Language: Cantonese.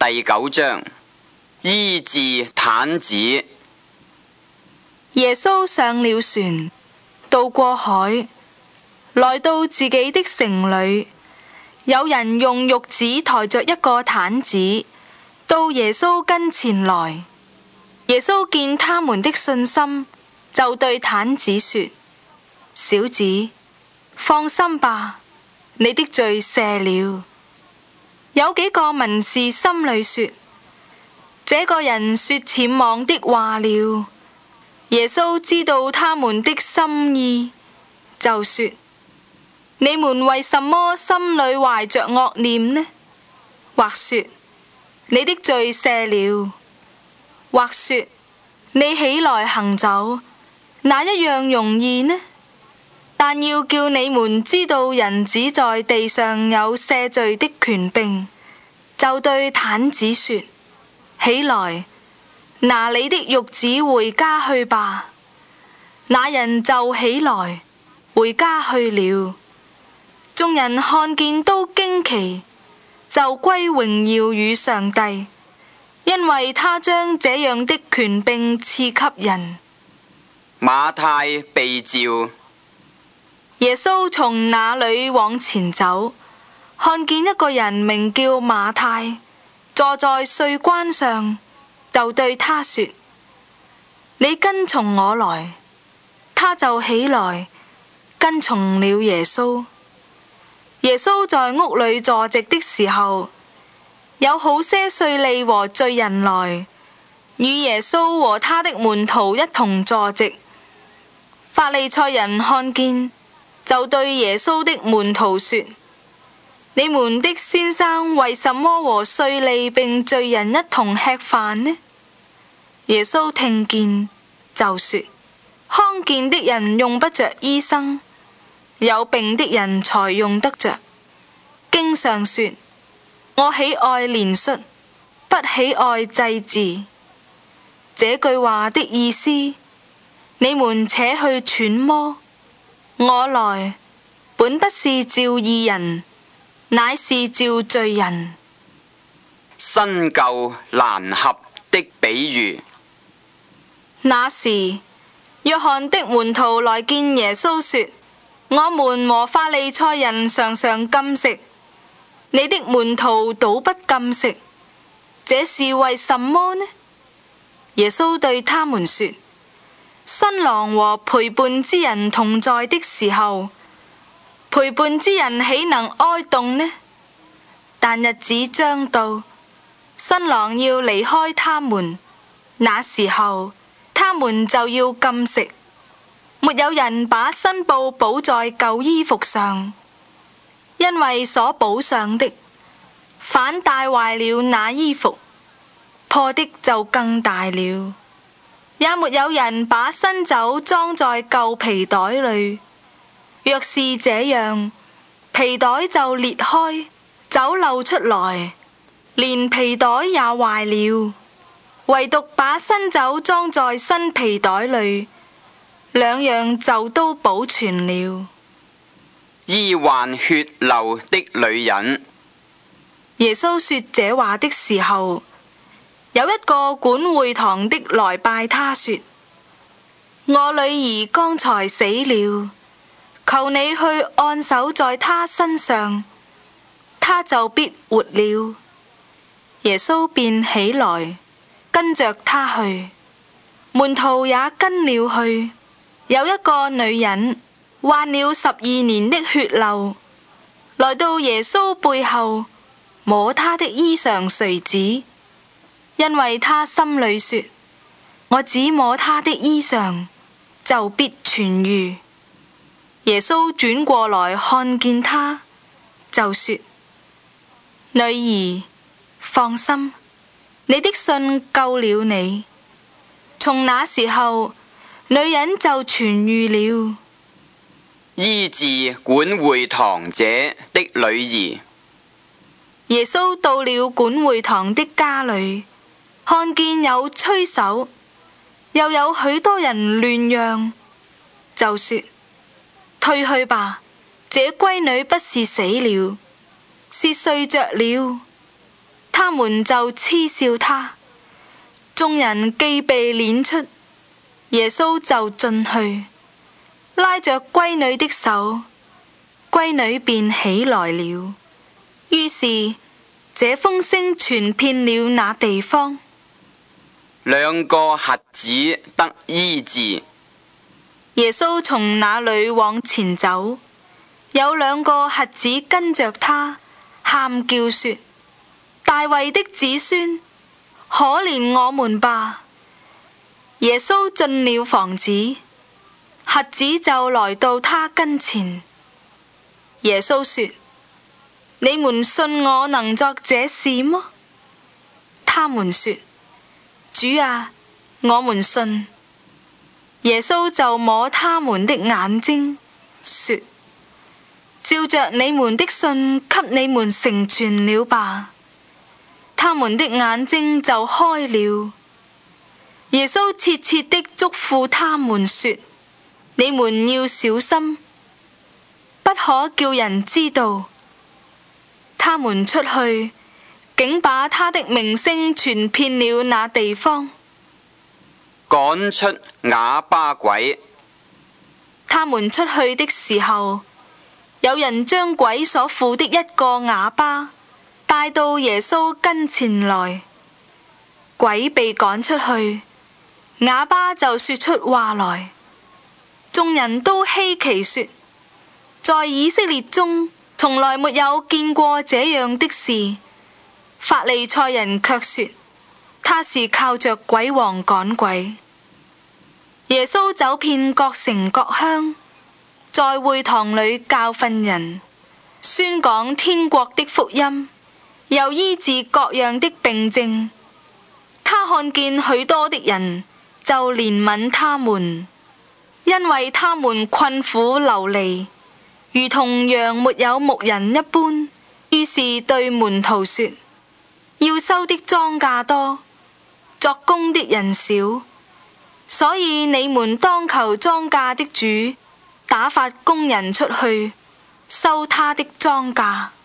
第9章，醫治癱子。 耶穌上了船，渡過海，來到自己的城裏。有人用褥子抬着一個癱子到耶穌跟前來。耶穌見他們的信心，就對癱子說：小子，放心吧，你的罪赦了。有幾個文士心裏說：這個人說僭妄的話了。耶穌知道他們的心意，就說：你們為什麼心裏懷着惡念呢？或說你的罪赦了，或說你起來行走，哪一樣容易呢？但要叫你們知道人子在地上有赦罪的權柄，就對癱子說：起來，拿你的褥子回家去吧。那人就起來，回家去了。眾人看見都驚奇，就歸榮耀與上帝，因為他將這樣的權柄賜給人。 馬太被召。 耶穌從那裏往前走，看見一個人名叫馬太，坐在稅關上，就對他說：你跟從我來。他就起來，跟從了耶穌。耶穌在屋裏坐席的時候，有好些稅吏和罪人來，與耶穌和他的門徒一同坐席。法利賽人看見，就對耶穌的門徒說：你們的先生為什麼和稅吏並罪人一同吃飯呢？耶穌聽見，就說：康健的人用不着醫生，有病的人才用得着。經上說：我喜愛憐恤，不喜愛祭祀。這句話的意思，你們且去揣摩。我來本不是召義人，乃是召罪人。 新舊難合的比喻。 那時，約翰的門徒來見耶穌說：我們和法利賽人常常禁食，你的門徒倒不禁食，這是為什麼呢？耶穌對他們說：新郎和陪伴之人同在的時候，陪伴之人豈能哀慟呢？但日子將到，新郎要離開他們，那時候他們就要禁食。沒有人把新布補在舊衣服上，因為所補上的反帶壞了那衣服，破的就更大了。也沒有人把新酒裝在舊皮袋裏，若是這樣，皮袋就裂開，酒漏出來，連皮袋也壞了。唯獨把新酒裝在新皮袋裏，兩樣就都保存了。 醫患血流的女人。 耶穌說這話的時候，有一個管會堂的來拜他說：我女兒剛才死了，求你去按手在她身上，她就必活了。耶穌便起來，跟着他去，門徒也跟了去。有一個女人患了12年的血流，來到耶穌背後，摸他的衣裳繸子，因為他心裏說：我只摸他的衣裳，就必痊癒。耶穌轉過來看見他，就說：女兒，放心，你的信救了你。從那時候，女人就痊癒了。 醫治管會堂者的女兒。 耶穌到了管會堂的家裏，看見有吹手，又有許多人亂嚷，就說：退去吧，這閨女不是死了，是睡着了。 他們就嗤笑他。眾人既被攆出，耶穌就進去，拉着閨女的手，閨女便起來了。於是這風聲傳遍了那地方。 兩個瞎子得醫治。 耶穌從那裏往前走，有兩個瞎子跟着他，喊叫說：大衛的子孫，可憐我們吧！耶穌進了房子，瞎子就來到他跟前。耶穌說：你們信我能作這事麼？他們說：主啊，我們信。耶穌就摸他們的眼睛，說：照着你們的信，給你們成全了吧。他們的眼睛就開了。耶穌切切的囑咐他們說：你們要小心，不可叫人知道。他們出去，竟把他的名聲傳遍了那地方。 趕出啞巴鬼。 他們出去的時候，有人將鬼所附的一個啞巴帶到耶穌跟前來。鬼被趕出去，啞巴就說出話來。眾人都稀奇說：在以色列中從來沒有見過這樣的事。法利賽人卻說他是靠着鬼王趕鬼。耶穌走遍各城各鄉，在會堂裏教訓人，宣講天國的福音，又醫治各樣的病症。他看見許多的人，就憐憫他們，因為他們困苦流離，如同羊沒有牧人一般。於是對門徒說：要收的莊稼多，作工的人少，所以你們當求莊稼的主打發工人出去收他的莊稼。